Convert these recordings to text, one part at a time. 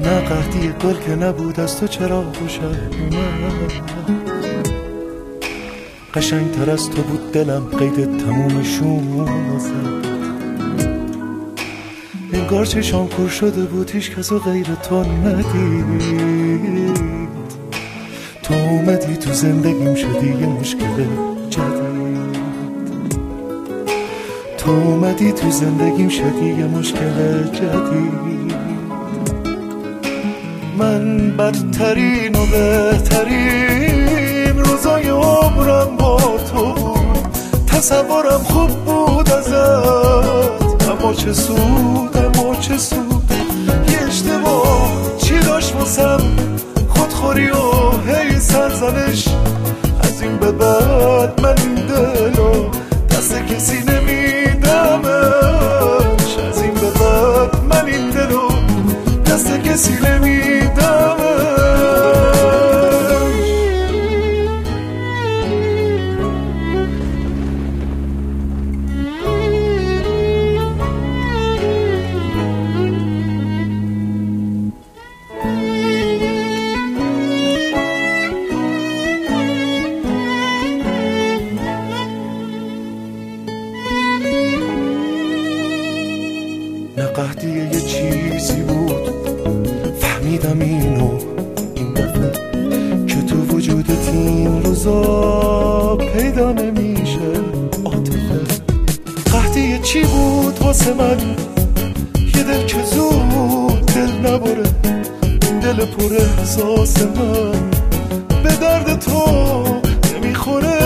نه قحطی گل که نبود از تو چرا خوشم اومد، قشنگ تر از تو بود دلم قید تمومشون زد، انگار چشام کور شده بود هیچ کسو غیر تو ندید، تو اومدی تو زندگیم شدی یه مشکل جدید، تو اومدی تو زندگیم شدی یه مشکل جدید. من بدترین و بهترین روزای عمرم با تو بود، تصورم خوب بود ازت، اما چه سود اما چه سود، یه اشتباه چی داشت واسم، خودخوری و هی سرزنش، از این به بعد من این دلو دست کسی نمیدمش، از این به بعد من این دلو دست کسی نمیدمش. نه قحطی یه چیزی بود فهمیدم اینو این دفعه، که تو وجودت این روزا پیدا نمیشه عاطفه. قحطی یه چی بود واسه من، یه دل که زود دل نبره، این دل پر احساس من به درد تو نمیخوره.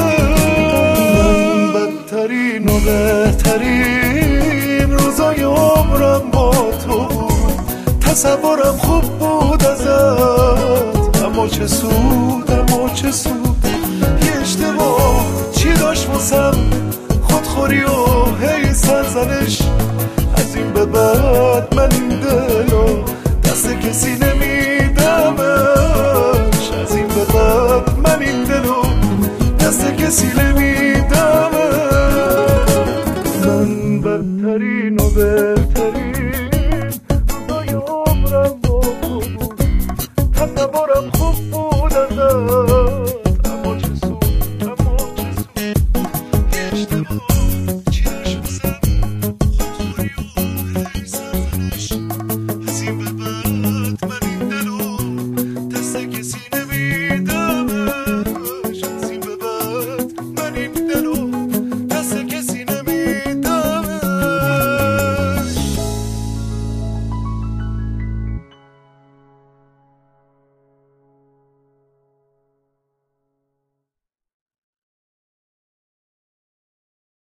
من بدترین و بهترین روزای عمرم با تو بود، تصورم خوب بود ازت، اما چه سود اما چه سود، یه اشتباه چی داشت واسم، خودخوری و هی سرزنش، از این به بعد من این دلو دست کسی نمیدمش، از این به بعد من این دلو دست کسی نمیدمش. من بدترین و بهترین روزای عمرم با تو بود، تصورم خوب بود ازت، اما چه سود اما چه سود، یه اشتباه